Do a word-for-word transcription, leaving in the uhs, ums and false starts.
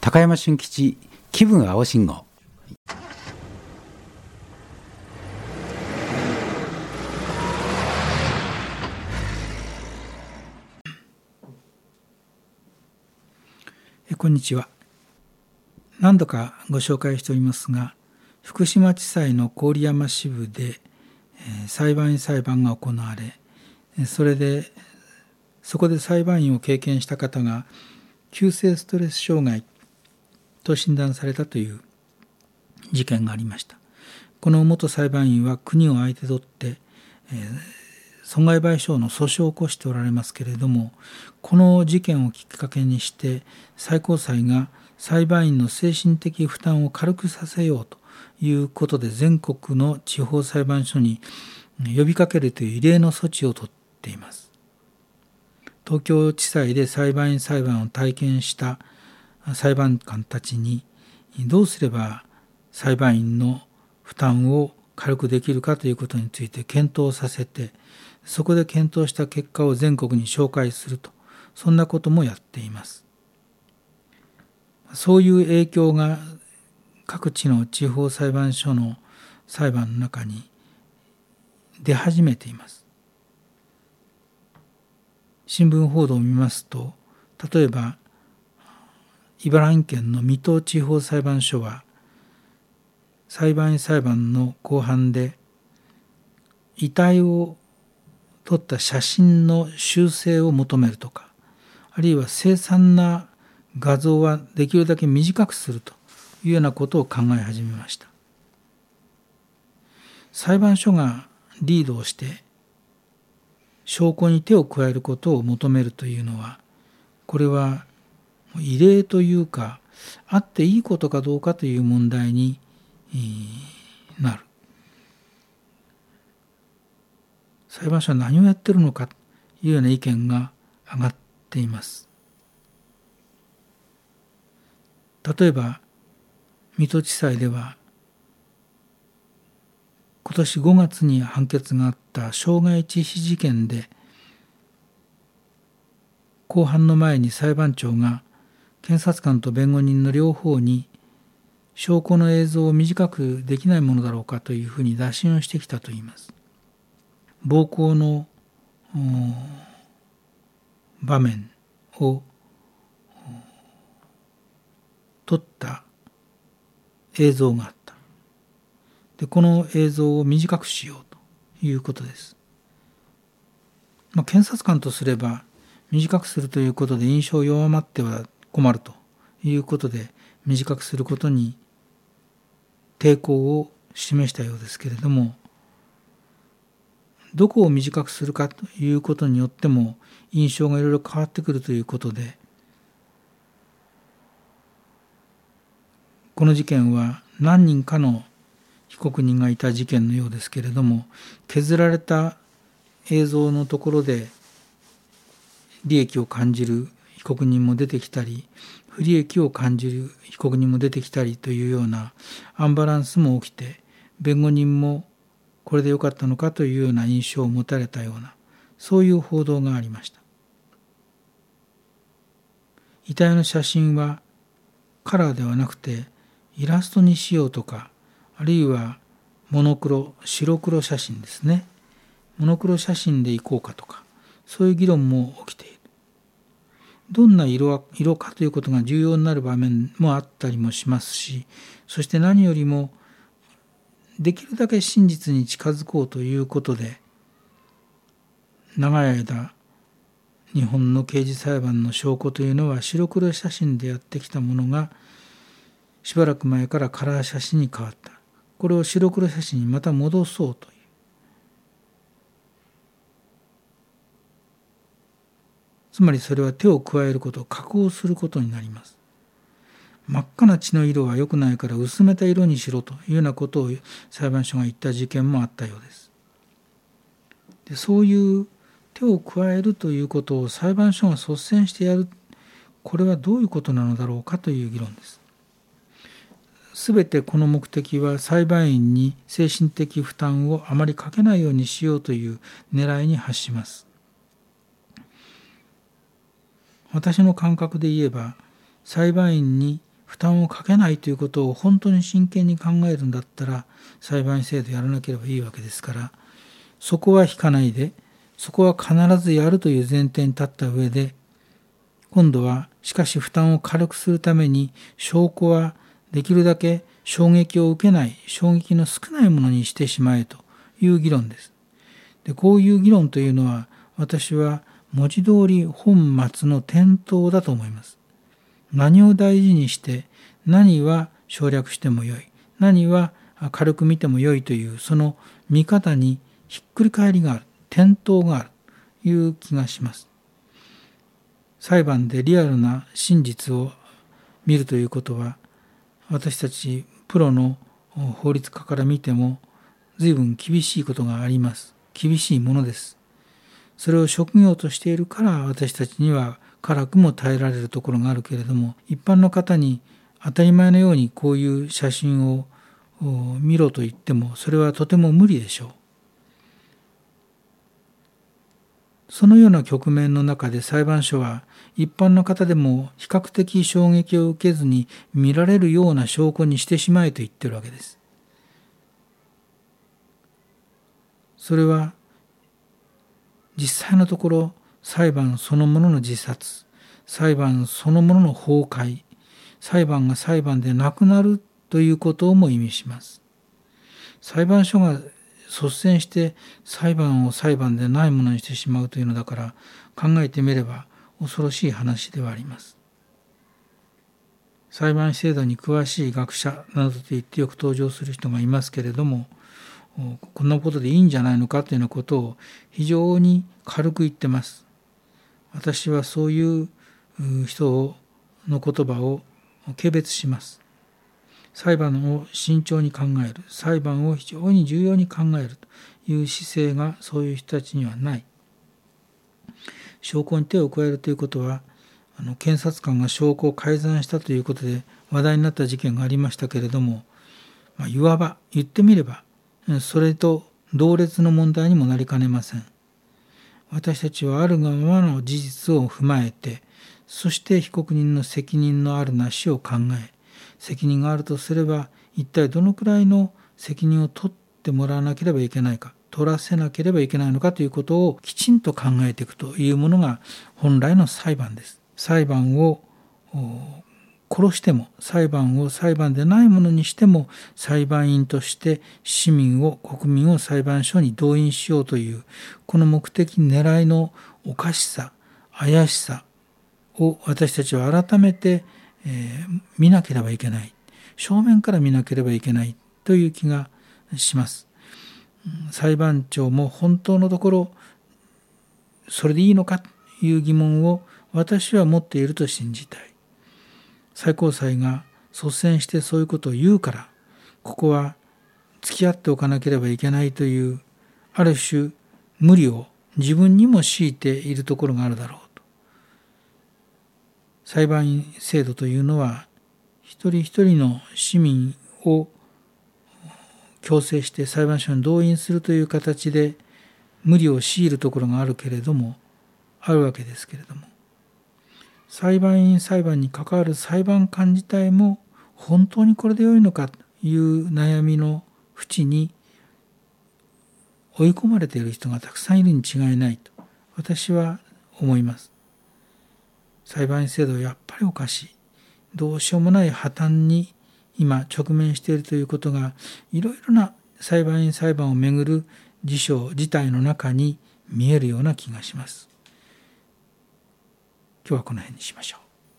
高山俊吉気分青信号。 えこんにちは。何度かご紹介しておりますが、福島地裁の郡山支部で、えー、裁判員裁判が行われ、それでそこで裁判員を経験した方が急性ストレス障害と診断されたという事件がありました。この元裁判員は国を相手取って、えー、損害賠償の訴訟を起こしておられますけれども、この事件をきっかけにして最高裁が裁判員の精神的負担を軽くさせようということで全国の地方裁判所に呼びかけるという異例の措置を取っています。東京地裁で裁判員裁判を体験した裁判官たちにどうすれば裁判員の負担を軽くできるかということについて検討させて、そこで検討した結果を全国に紹介すると、そんなこともやっています。そういう影響が各地の地方裁判所の裁判の中に出始めています。新聞報道を見ますと、例えば茨城県の水戸地方裁判所は裁判員裁判の公判で遺体を撮った写真の修正を求めるとか、あるいは凄惨な画像はできるだけ短くするというようなことを考え始めました。裁判所がリードをして証拠に手を加えることを求めるというのは、これは異例というか、あっていいことかどうかという問題になる。裁判所は何をやっているのかというような意見が上がっています。例えば水戸地裁では今年ごがつに判決があった傷害致死事件で、公判の前に裁判長が検察官と弁護人の両方に証拠の映像を短くできないものだろうかというふうに打診をしてきたといいます。暴行の場面を撮った映像があった。で、この映像を短くしようということです。まあ、検察官とすれば短くするということで印象弱まっては困るということで短くすることに抵抗を示したようですけれども、どこを短くするかということによっても印象がいろいろ変わってくるということで、この事件は何人かの被告人がいた事件のようですけれども、削られた映像のところで利益を感じる被告人も出てきたり、不利益を感じる被告人も出てきたりというようなアンバランスも起きて、弁護人もこれでよかったのかというような印象を持たれたような、そういう報道がありました。遺体の写真はカラーではなくてイラストにしようとか、あるいはモノクロ、白黒写真ですね。モノクロ写真でいこうかとか、そういう議論も起きている。どんな色、色かということが重要になる場面もあったりもしますし、そして何よりもできるだけ真実に近づこうということで、長い間日本の刑事裁判の証拠というのは白黒写真でやってきたものがしばらく前からカラー写真に変わった。これを白黒写真にまた戻そうという。つまりそれは手を加えること、加工することになります。真っ赤な血の色は良くないから薄めた色にしろというようなことを裁判所が言った事件もあったようです。で、そういう手を加えるということを裁判所が率先してやる、これはどういうことなのだろうかという議論です。すべてこの目的は裁判員に精神的負担をあまりかけないようにしようという狙いに発します。私の感覚で言えば、裁判員に負担をかけないということを本当に真剣に考えるんだったら裁判員制度やらなければいいわけですから、そこは引かないで、そこは必ずやるという前提に立った上で、今度はしかし負担を軽くするために証拠はできるだけ衝撃を受けない、衝撃の少ないものにしてしまえという議論です。で、こういう議論というのは私は文字通り本末の転倒だと思います。何を大事にして、何は省略してもよい、何は軽く見てもよいという、その見方にひっくり返りがある、転倒があるという気がします。裁判でリアルな真実を見るということは、私たちプロの法律家から見ても随分厳しいことがあります。厳しいものです。それを職業としているから私たちには辛くも耐えられるところがあるけれども、一般の方に当たり前のようにこういう写真を見ろと言っても、それはとても無理でしょう。そのような局面の中で裁判所は一般の方でも比較的衝撃を受けずに見られるような証拠にしてしまえと言ってるわけです。それは実際のところ裁判そのものの自殺、裁判そのものの崩壊、裁判が裁判でなくなるということをも意味します。裁判所が率先して裁判を裁判でないものにしてしまうというのだから、考えてみれば恐ろしい話ではあります。裁判制度に詳しい学者などと言ってよく登場する人がいますけれども、こんなことでいいんじゃないのかというようなことを非常に軽く言ってます。私はそういう人の言葉を軽蔑します。裁判を慎重に考える、裁判を非常に重要に考えるという姿勢がそういう人たちにはない。証拠に手を加えるということは、あの検察官が証拠を改ざんしたということで話題になった事件がありましたけれども、まあ、いわば言ってみればそれと同列の問題にもなりかねません。私たちはあるがままの事実を踏まえて、そして被告人の責任のあるなしを考え、責任があるとすれば一体どのくらいの責任を取ってもらわなければいけないか、取らせなければいけないのかということをきちんと考えていくというものが本来の裁判です。裁判を殺しても、裁判を裁判でないものにしても、裁判員として市民を、国民を裁判所に動員しようという、この目的狙いのおかしさ、怪しさを私たちは改めて、えー、見なければいけない。正面から見なければいけないという気がします。裁判長も本当のところ、それでいいのかという疑問を私は持っていると信じたい。最高裁が率先してそういうことを言うから、ここは付き合っておかなければいけないという、ある種無理を自分にも強いているところがあるだろうと。裁判員制度というのは、一人一人の市民を強制して裁判所に動員するという形で無理を強いるところがあるけれども、あるわけですけれども、裁判員裁判に関わる裁判官自体も本当にこれで良いのかという悩みの淵に追い込まれている人がたくさんいるに違いないと私は思います。裁判員制度はやっぱりおかしい。どうしようもない破綻に今直面しているということが、いろいろな裁判員裁判をめぐる事象事態の中に見えるような気がします。今日はこの辺にしましょう。